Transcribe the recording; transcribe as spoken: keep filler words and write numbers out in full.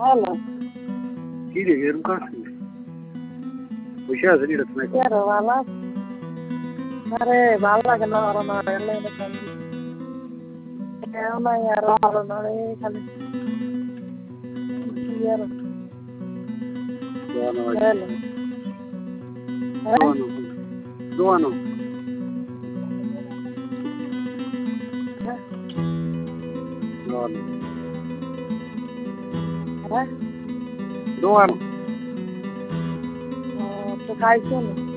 Hello. কি রে এরকম কাশছিস? বসে আছিস এটা তুমি? কি আর ভালো আছি? আরে ভালো লাগে না আর না এলে দেখলাম কেউ নাই আর ভালো না রে খালি কি আর দোয়ানো ভাই হ্যালো হ্যাঁ দোয়ানো দোয়ানো দোয়ানো হ্যাঁ দোয়ানো তো খাইছো না